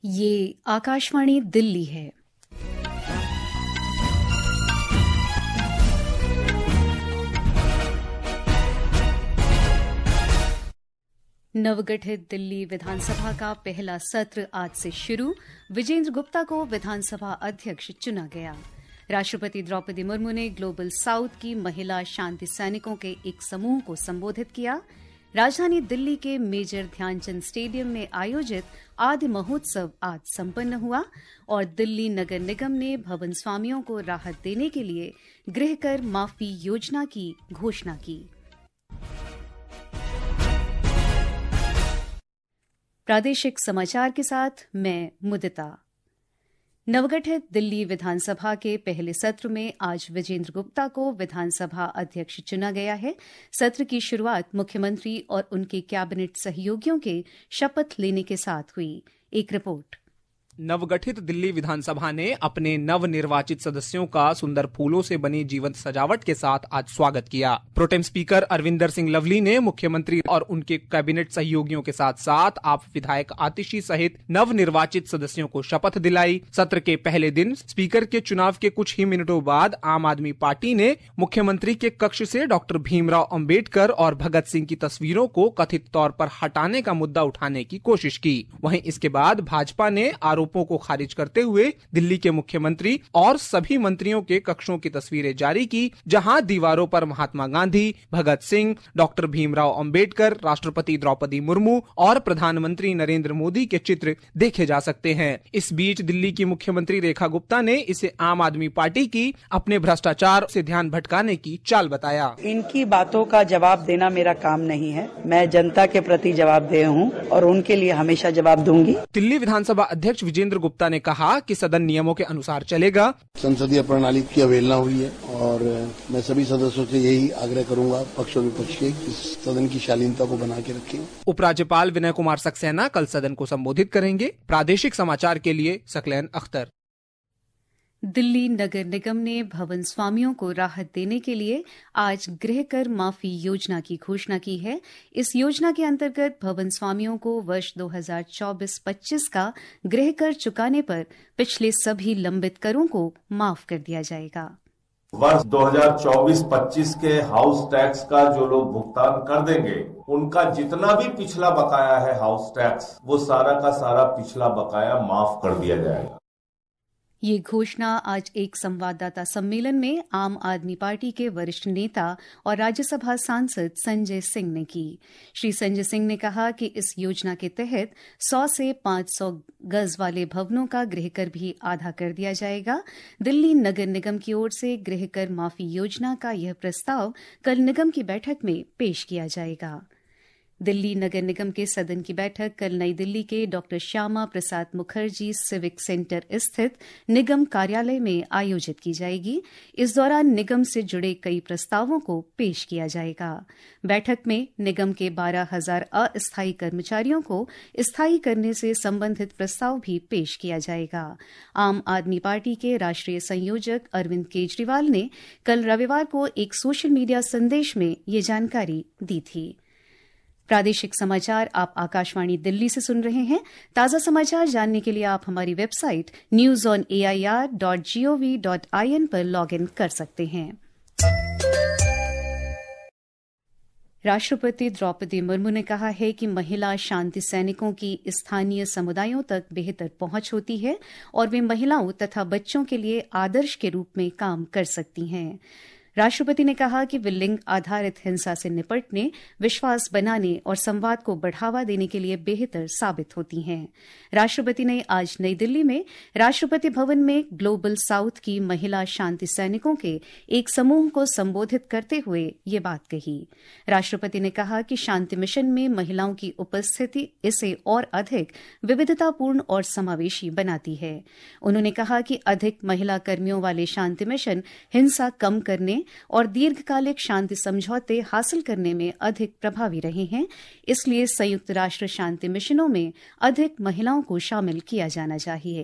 ये आकाशवाणी दिल्ली है। नवगठित दिल्ली विधानसभा का पहला सत्र आज से शुरू। विजेंद्र गुप्ता को विधानसभा अध्यक्ष चुना गया। राष्ट्रपति द्रौपदी मुर्मू ने ग्लोबल साउथ की महिला शांति सैनिकों के एक समूह को संबोधित किया। राजधानी दिल्ली के मेजर ध्यानचंद स्टेडियम में आयोजित आदि महोत्सव आज संपन्न हुआ और दिल्ली नगर निगम ने भवन स्वामियों को राहत देने के लिए गृह कर माफी योजना की घोषणा की। प्रादेशिक समाचार के साथ मैं मुदिता। नवगठित दिल्ली विधानसभा के पहले सत्र में आज विजेंद्र गुप्ता को विधानसभा अध्यक्ष चुना गया है। सत्र की शुरुआत मुख्यमंत्री और उनके कैबिनेट सहयोगियों के शपथ लेने के साथ हुई। एक रिपोर्ट। नवगठित दिल्ली विधानसभा ने अपने नवनिर्वाचित सदस्यों का सुंदर फूलों से बनी जीवंत सजावट के साथ आज स्वागत किया। प्रोटेम स्पीकर अरविंदर सिंह लवली ने मुख्यमंत्री और उनके कैबिनेट सहयोगियों के साथ साथ आप विधायक आतिशी सहित नवनिर्वाचित सदस्यों को शपथ दिलाई। सत्र के पहले दिन स्पीकर के चुनाव के कुछ ही मिनटों बाद आम आदमी पार्टी ने मुख्यमंत्री के कक्ष से डॉक्टर भीमराव अंबेडकर और भगत सिंह की तस्वीरों को कथित तौर पर हटाने का मुद्दा उठाने की कोशिश की। वहीं इसके बाद भाजपा ने आरोपों को खारिज करते हुए दिल्ली के मुख्यमंत्री और सभी मंत्रियों के कक्षों की तस्वीरें जारी की, जहां दीवारों पर महात्मा गांधी, भगत सिंह, डॉक्टर भीमराव अंबेडकर, राष्ट्रपति द्रौपदी मुर्मू और प्रधानमंत्री नरेंद्र मोदी के चित्र देखे जा सकते हैं। इस बीच दिल्ली की मुख्यमंत्री रेखा गुप्ता ने इसे आम आदमी पार्टी की अपने भ्रष्टाचार से ध्यान भटकाने की चाल बताया। इनकी बातों का जवाब देना मेरा काम नहीं है। मैं जनता के प्रति जवाबदेह हूँ और उनके लिए हमेशा जवाब दूंगी। दिल्ली विधानसभा अध्यक्ष विजेंद्र गुप्ता ने कहा कि सदन नियमों के अनुसार चलेगा। संसदीय प्रणाली की अवहेलना हुई है और मैं सभी सदस्यों से यही आग्रह करूंगा, पक्ष और विपक्ष के, इस सदन की शालीनता को बना के रखें। उपराज्यपाल विनय कुमार सक्सेना कल सदन को संबोधित करेंगे। प्रादेशिक समाचार के लिए सकलैन अख्तर। दिल्ली नगर निगम ने भवन स्वामियों को राहत देने के लिए आज गृह कर माफी योजना की घोषणा की है। इस योजना के अंतर्गत भवन स्वामियों को वर्ष 2024-25 का गृह कर चुकाने पर पिछले सभी लंबित करों को माफ कर दिया जाएगा। वर्ष 2024-25 के हाउस टैक्स का जो लोग भुगतान कर देंगे, उनका जितना भी पिछला बकाया है हाउस टैक्स, वो सारा का सारा पिछला बकाया माफ कर दिया जाएगा। ये घोषणा आज एक संवाददाता सम्मेलन में आम आदमी पार्टी के वरिष्ठ नेता और राज्यसभा सांसद संजय सिंह ने की। श्री संजय सिंह ने कहा कि इस योजना के तहत 100 से 500 गज वाले भवनों का गृह कर भी आधा कर दिया जाएगा। दिल्ली नगर निगम की ओर से गृह कर माफी योजना का यह प्रस्ताव कल निगम की बैठक में पेश किया जाएगा। दिल्ली नगर निगम के सदन की बैठक कल नई दिल्ली के doctor Shyama Prasad Mukherjee civic centre स्थित निगम कार्यालय में आयोजित की जाएगी। इस दौरान निगम से जुड़े कई प्रस्तावों को पेश किया जाएगा। बैठक में निगम के 12,000 अस्थायी कर्मचारियों को स्थायी करने से संबंधित प्रस्ताव भी पेश किया जाएगा। आम आदमी पार्टी के राष्ट्रीय संयोजक अरविंद केजरीवाल ने कल रविवार को एक सोशल मीडिया संदेश में ये जानकारी दी थी। प्रादेशिक समाचार आप आकाशवाणी दिल्ली से सुन रहे हैं। ताज़ा समाचार जानने के लिए आप हमारी वेबसाइट newsonair.gov.in पर लॉगिन कर सकते हैं। राष्ट्रपति द्रौपदी मुर्मू ने कहा है कि महिला शांति सैनिकों की स्थानीय समुदायों तक बेहतर पहुंच होती है और वे महिलाओं तथा बच्चों के लिए आदर्श के रूप में काम कर सकती हैं। राष्ट्रपति ने कहा कि वे लिंग आधारित हिंसा से निपटने, विश्वास बनाने और संवाद को बढ़ावा देने के लिए बेहतर साबित होती हैं। राष्ट्रपति ने आज नई दिल्ली में राष्ट्रपति भवन में ग्लोबल साउथ की महिला शांति सैनिकों के एक समूह को संबोधित करते हुए ये बात कही। राष्ट्रपति ने कहा कि शांति मिशन में महिलाओं की उपस्थिति इसे और अधिक विविधतापूर्ण और समावेशी बनाती है। उन्होंने कहा कि अधिक महिला कर्मियों वाले शांति मिशन हिंसा कम करने और दीर्घकालिक शांति समझौते हासिल करने में अधिक प्रभावी रहे हैं। इसलिए संयुक्त राष्ट्र शांति मिशनों में अधिक महिलाओं को शामिल किया जाना चाहिए।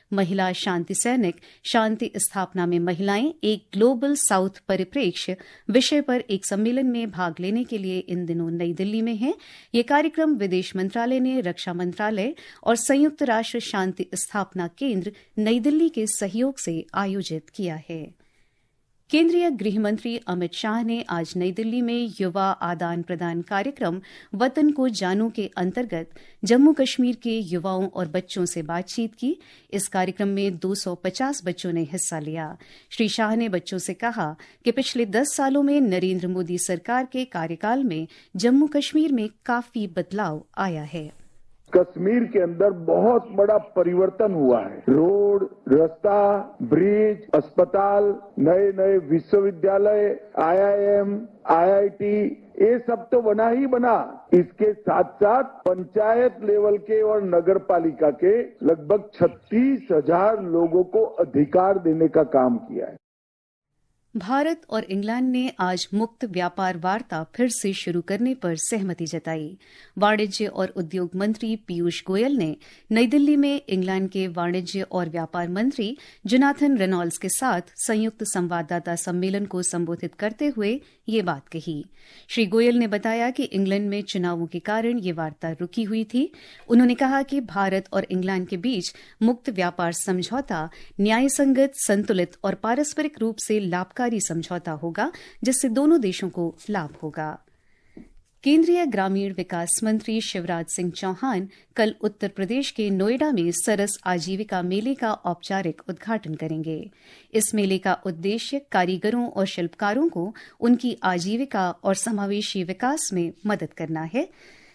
महिला शांति सैनिक, शांति स्थापना में महिलाएं, एक ग्लोबल साउथ परिप्रेक्ष्य विषय पर एक सम्मेलन में भाग लेने के लिए इन दिनों नई दिल्ली में है। ये कार्यक्रम विदेश मंत्रालय ने रक्षा मंत्रालय और संयुक्त राष्ट्र शांति स्थापना केंद्र नई दिल्ली के सहयोग से आयोजित किया है। केंद्रीय गृह मंत्री अमित शाह ने आज नई दिल्ली में युवा आदान प्रदान कार्यक्रम वतन को जानू के अंतर्गत जम्मू कश्मीर के युवाओं और बच्चों से बातचीत की। इस कार्यक्रम में 250 बच्चों ने हिस्सा लिया। श्री शाह ने बच्चों से कहा कि पिछले 10 सालों में नरेंद्र मोदी सरकार के कार्यकाल में जम्मू कश्मीर में काफी बदलाव आया है। कश्मीर के अंदर बहुत बड़ा परिवर्तन हुआ है। रोड, रास्ता, ब्रिज, अस्पताल, नए नए विश्वविद्यालय, IIM, IIT, ये सब तो बना ही बना। इसके साथ साथ पंचायत लेवल के और नगर पालिका के लगभग 36,000 लोगों को अधिकार देने का काम किया है। भारत और इंग्लैंड ने आज मुक्त व्यापार वार्ता फिर से शुरू करने पर सहमति जताई। वाणिज्य और उद्योग मंत्री पीयूष गोयल ने नई दिल्ली में इंग्लैंड के वाणिज्य और व्यापार मंत्री जोनाथन रेनॉल्ड्स के साथ संयुक्त संवाददाता सम्मेलन को संबोधित करते हुए ये बात कही। श्री गोयल ने बताया कि इंग्लैंड में चुनावों के कारण ये वार्ता रुकी हुई थी। उन्होंने कहा कि भारत और इंग्लैंड के बीच मुक्त व्यापार समझौता न्यायसंगत, संतुलित और पारस्परिक रूप से लाभकारी समझौता होगा, जिससे दोनों देशों को लाभ होगा। केंद्रीय ग्रामीण विकास मंत्री शिवराज सिंह चौहान कल उत्तर प्रदेश के नोएडा में सरस आजीविका मेले का औपचारिक उद्घाटन करेंगे। इस मेले का उद्देश्य कारीगरों और शिल्पकारों को उनकी आजीविका और समावेशी विकास में मदद करना है।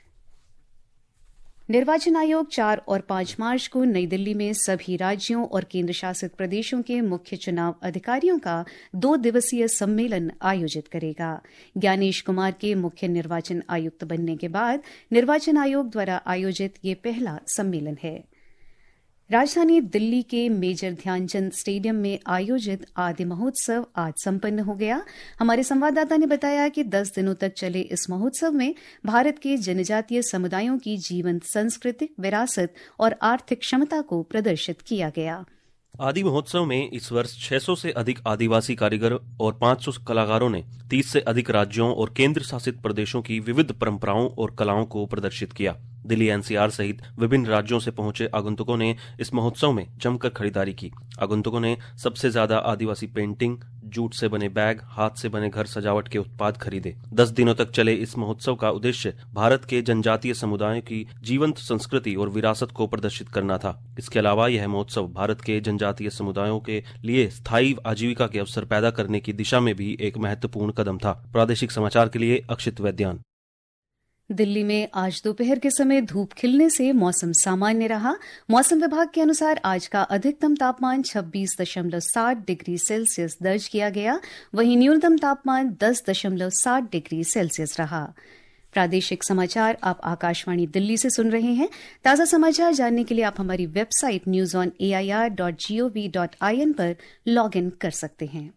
निर्वाचन आयोग 4 और 5 मार्च को नई दिल्ली में सभी राज्यों और केंद्र शासित प्रदेशों के मुख्य चुनाव अधिकारियों का 2 दिवसीय सम्मेलन आयोजित करेगा। ज्ञानेश कुमार के मुख्य निर्वाचन आयुक्त बनने के बाद निर्वाचन आयोग द्वारा आयोजित ये पहला सम्मेलन है। राजधानी दिल्ली के मेजर ध्यानचंद स्टेडियम में आयोजित आदि महोत्सव आज संपन्न हो गया। हमारे संवाददाता ने बताया कि 10 दिनों तक चले इस महोत्सव में भारत के जनजातीय समुदायों की जीवंत सांस्कृतिक विरासत और आर्थिक क्षमता को प्रदर्शित किया गया। आदि महोत्सव में इस वर्ष 600 से अधिक आदिवासी कारीगर और 500 कलाकारों ने 30 से अधिक राज्यों और केंद्र शासित प्रदेशों की विविध परंपराओं और कलाओं को प्रदर्शित किया। दिल्ली NCR सहित विभिन्न राज्यों से पहुंचे आगंतुकों ने इस महोत्सव में जमकर खरीदारी की। आगंतुकों ने सबसे ज्यादा आदिवासी पेंटिंग, जूट से बने बैग, हाथ से बने घर सजावट के उत्पाद खरीदे। 10 दिनों तक चले इस महोत्सव का उद्देश्य भारत के जनजातीय समुदायों की जीवंत संस्कृति और विरासत को प्रदर्शित करना था। इसके अलावा यह महोत्सव भारत के जनजातीय समुदायों के लिए स्थायी आजीविका के अवसर पैदा करने की दिशा में भी एक महत्वपूर्ण कदम था। प्रादेशिक समाचार के लिए अक्षित वैद्यान। दिल्ली में आज दोपहर के समय धूप खिलने से मौसम सामान्य रहा। मौसम विभाग के अनुसार आज का अधिकतम तापमान 26.7 डिग्री सेल्सियस दर्ज किया गया, वहीं न्यूनतम तापमान 10.7 डिग्री सेल्सियस रहा। प्रादेशिक समाचार आप आकाशवाणी दिल्ली से सुन रहे हैं। ताजा समाचार जानने के लिए आप हमारी वेबसाइट newsonair.gov.in पर लॉग इन कर सकते हैं।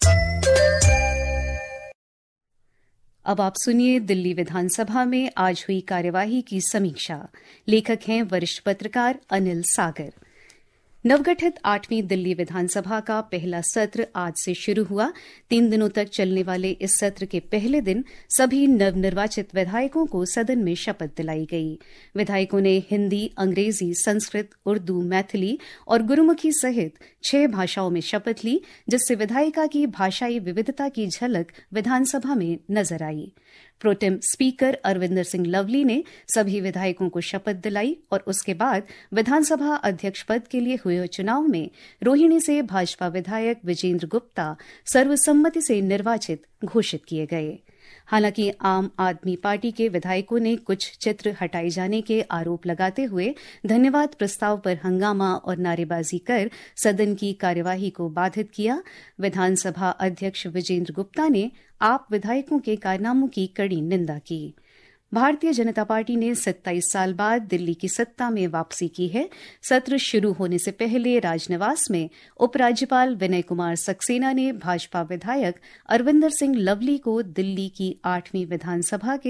अब आप सुनिए दिल्ली विधानसभा में आज हुई कार्यवाही की समीक्षा। लेखक हैं वरिष्ठ पत्रकार अनिल सागर। नवगठित 8वीं दिल्ली विधानसभा का पहला सत्र आज से शुरू हुआ। 3 दिनों तक चलने वाले इस सत्र के पहले दिन सभी नवनिर्वाचित विधायकों को सदन में शपथ दिलाई गई। विधायकों ने हिंदी, अंग्रेजी, संस्कृत, उर्दू, मैथिली और गुरुमुखी सहित 6 भाषाओं में शपथ ली, जिससे विधायिका की भाषाई विविधता की झलक विधानसभा में नजर आई। प्रोटेम स्पीकर अरविंदर सिंह लवली ने सभी विधायकों को शपथ दिलाई और उसके बाद विधानसभा अध्यक्ष पद के लिए हुए चुनाव में रोहिणी से भाजपा विधायक विजेंद्र गुप्ता सर्वसम्मति से निर्वाचित घोषित किए गए। हालांकि आम आदमी पार्टी के विधायकों ने कुछ चित्र हटाए जाने के आरोप लगाते हुए धन्यवाद प्रस्ताव पर हंगामा और नारेबाजी कर सदन की कार्यवाही को बाधित किया। विधानसभा अध्यक्ष विजेंद्र गुप्ता ने आप विधायकों के कारनामों की कड़ी निंदा की। भारतीय जनता पार्टी ने 27 साल बाद दिल्ली की सत्ता में वापसी की है। सत्र शुरू होने से पहले राजनिवास में उपराज्यपाल विनय कुमार सक्सेना ने भाजपा विधायक अरविंदर सिंह लवली को दिल्ली की 8वीं विधानसभा के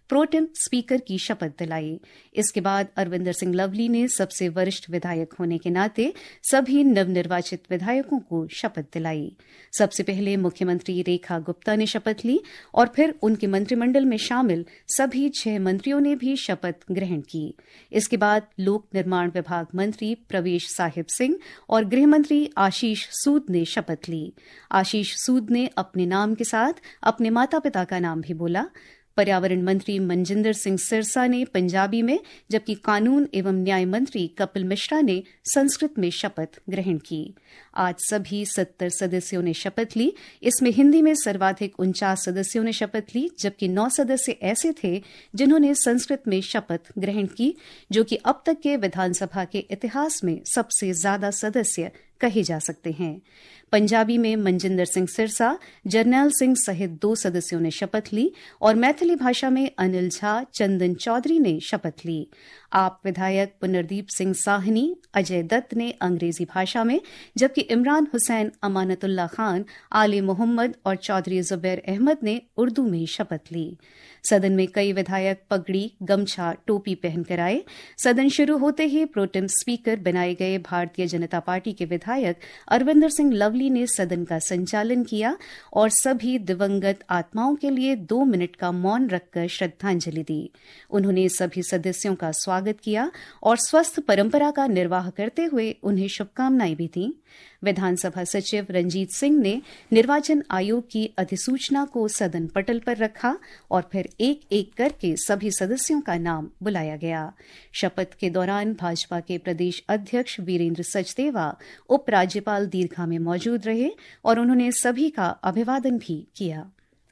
प्रोटेम स्पीकर की शपथ दिलाई। इसके बाद अरविंदर सिंह लवली ने सबसे वरिष्ठ विधायक होने के नाते सभी नवनिर्वाचित विधायकों को शपथ दिलाई। सबसे पहले मुख्यमंत्री रेखा गुप्ता ने शपथ ली और फिर उनके मंत्रिमंडल में शामिल सभी 6 मंत्रियों ने भी शपथ ग्रहण की। इसके बाद लोक निर्माण विभाग मंत्री प्रवेश साहिब सिंह और गृह मंत्री आशीष सूद ने शपथ ली। आशीष सूद ने अपने नाम के साथ अपने माता पिता का नाम भी बोला। पर्यावरण मंत्री मनजिंदर सिंह सिरसा ने पंजाबी में, जबकि कानून एवं न्याय मंत्री कपिल मिश्रा ने संस्कृत में शपथ ग्रहण की। आज सभी 70 सदस्यों ने शपथ ली। इसमें हिंदी में सर्वाधिक 49 सदस्यों ने शपथ ली, जबकि 9 सदस्य ऐसे थे जिन्होंने संस्कृत में शपथ ग्रहण की, जो कि अब तक के विधानसभा के इतिहास में सबसे ज्यादा सदस्य कहे जा सकते हैं। पंजाबी में मनजिंदर सिंह सिरसा, जरनैल सिंह सहित 2 सदस्यों ने शपथ ली और मैथिली भाषा में अनिल झा, चंदन चौधरी ने शपथ ली। आप विधायक पुनरदीप सिंह साहनी, अजय दत्त ने अंग्रेजी भाषा में, जबकि इमरान हुसैन, अमानतुल्लाह खान, आले मोहम्मद और चौधरी जुबैर अहमद ने उर्दू में शपथ ली। सदन में कई विधायक पगड़ी, गमछा, टोपी पहनकर आए। सदन शुरू होते ही प्रोटेम स्पीकर बनाए गए भारतीय जनता पार्टी के विधायक अरविंदर सिंह लवली ने सदन का संचालन किया और सभी दिवंगत आत्माओं के लिए 2 मिनट का मौन रखकर श्रद्धांजलि दी। उन्होंने सभी सदस्यों का स्वागत किया और स्वस्थ परंपरा का निर्वाह करते हुए उन्हें शुभकामनाएं भी दीं। विधानसभा सचिव रंजीत सिंह ने निर्वाचन आयोग की अधिसूचना को सदन पटल पर रखा और फिर एक एक करके सभी सदस्यों का नाम बुलाया गया। शपथ के दौरान भाजपा के प्रदेश अध्यक्ष वीरेंद्र सचदेवा, उपराज्यपाल दीर्घा में मौजूद रहे और उन्होंने सभी का अभिवादन भी किया।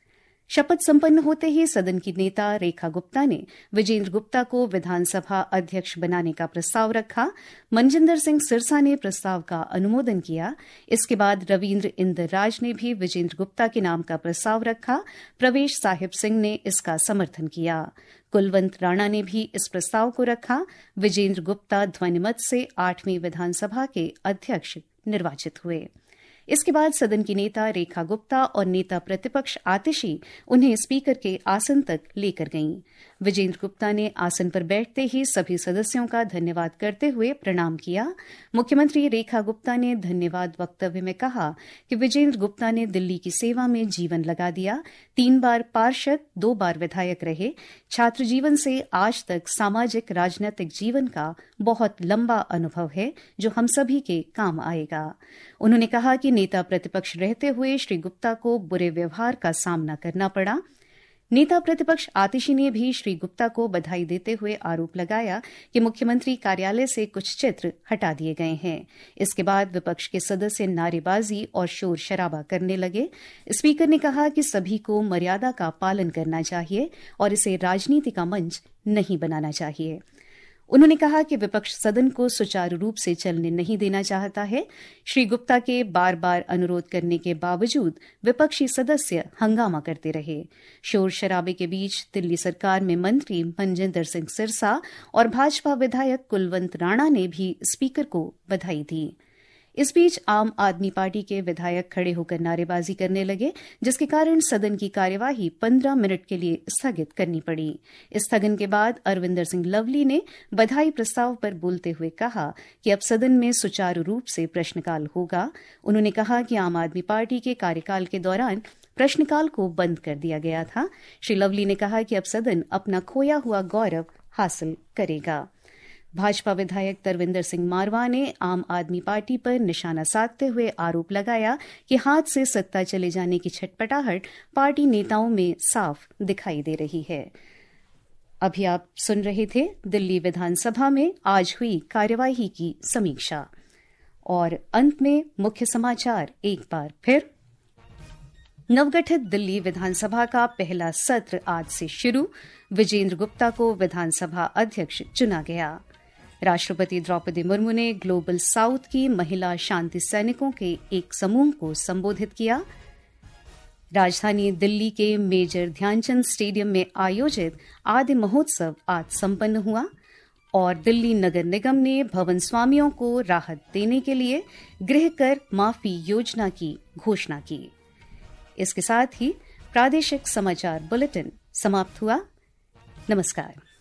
शपथ संपन्न होते ही सदन की नेता रेखा गुप्ता ने विजेंद्र गुप्ता को विधानसभा अध्यक्ष बनाने का प्रस्ताव रखा। मनजिंदर सिंह सिरसा ने प्रस्ताव का अनुमोदन किया। इसके बाद रविन्द्र इंदर राज ने भी विजेंद्र गुप्ता के नाम का प्रस्ताव रखा। प्रवेश साहिब सिंह ने इसका समर्थन किया। कुलवंत राणा ने भी इस प्रस्ताव को रखा। विजेंद्र गुप्ता ध्वनिमत से 8वीं विधानसभा के अध्यक्ष निर्वाचित हुए। इसके बाद सदन की नेता रेखा गुप्ता और नेता प्रतिपक्ष आतिशी उन्हें स्पीकर के आसन तक लेकर गईं। विजेंद्र गुप्ता ने आसन पर बैठते ही सभी सदस्यों का धन्यवाद करते हुए प्रणाम किया। मुख्यमंत्री रेखा गुप्ता ने धन्यवाद वक्तव्य में कहा कि विजेंद्र गुप्ता ने दिल्ली की सेवा में जीवन लगा दिया। 3 बार पार्षद, 2 बार विधायक रहे। छात्र जीवन से आज तक सामाजिक राजनीतिक जीवन का बहुत लंबा अनुभव है, जो हम सभी के काम आएगा। उन्होंने कहा कि नेता प्रतिपक्ष रहते हुए श्री गुप्ता को बुरे व्यवहार का सामना करना पड़ा। नेता प्रतिपक्ष आतिशी ने भी श्री गुप्ता को बधाई देते हुए आरोप लगाया कि मुख्यमंत्री कार्यालय से कुछ चित्र हटा दिए गए हैं। इसके बाद विपक्ष के सदस्य नारेबाजी और शोर शराबा करने लगे। स्पीकर ने कहा कि सभी को मर्यादा का पालन करना चाहिए और इसे राजनीति का मंच नहीं बनाना चाहिए। उन्होंने कहा कि विपक्ष सदन को सुचारू रूप से चलने नहीं देना चाहता है। श्री गुप्ता के बार बार अनुरोध करने के बावजूद विपक्षी सदस्य हंगामा करते रहे। शोर शराबे के बीच दिल्ली सरकार में मंत्री मनजिंदर सिंह सिरसा और भाजपा विधायक कुलवंत राणा ने भी स्पीकर को बधाई दी। इस बीच आम आदमी पार्टी के विधायक खड़े होकर नारेबाजी करने लगे, जिसके कारण सदन की कार्यवाही 15 मिनट के लिए स्थगित करनी पड़ी। स्थगन के बाद अरविंदर सिंह लवली ने बधाई प्रस्ताव पर बोलते हुए कहा कि अब सदन में सुचारू रूप से प्रश्नकाल होगा। उन्होंने कहा कि आम आदमी पार्टी के कार्यकाल के दौरान प्रश्नकाल को बंद कर दिया गया था। श्री लवली ने कहा कि अब सदन अपना खोया हुआ गौरव हासिल करेगा। भाजपा विधायक तरविंदर सिंह मारवा ने आम आदमी पार्टी पर निशाना साधते हुए आरोप लगाया कि हाथ से सत्ता चले जाने की छटपटाहट पार्टी नेताओं में साफ दिखाई दे रही है। अभी आप सुन रहे थे दिल्ली विधानसभा में आज हुई कार्यवाही की समीक्षा। और अंत में मुख्य समाचार एक बार फिर। नवगठित दिल्ली विधानसभा का पहला सत्र आज से शुरू। विजेंद्र गुप्ता को विधानसभा अध्यक्ष चुना गया। राष्ट्रपति द्रौपदी मुर्मू ने ग्लोबल साउथ की महिला शांति सैनिकों के एक समूह को संबोधित किया। राजधानी दिल्ली के मेजर ध्यानचंद स्टेडियम में आयोजित आदि महोत्सव आज संपन्न हुआ। और दिल्ली नगर निगम ने भवन स्वामियों को राहत देने के लिए गृह कर माफी योजना की घोषणा की। इसके साथ ही प्रादेशिक समाचार बुलेटिन समाप्त हुआ। नमस्कार।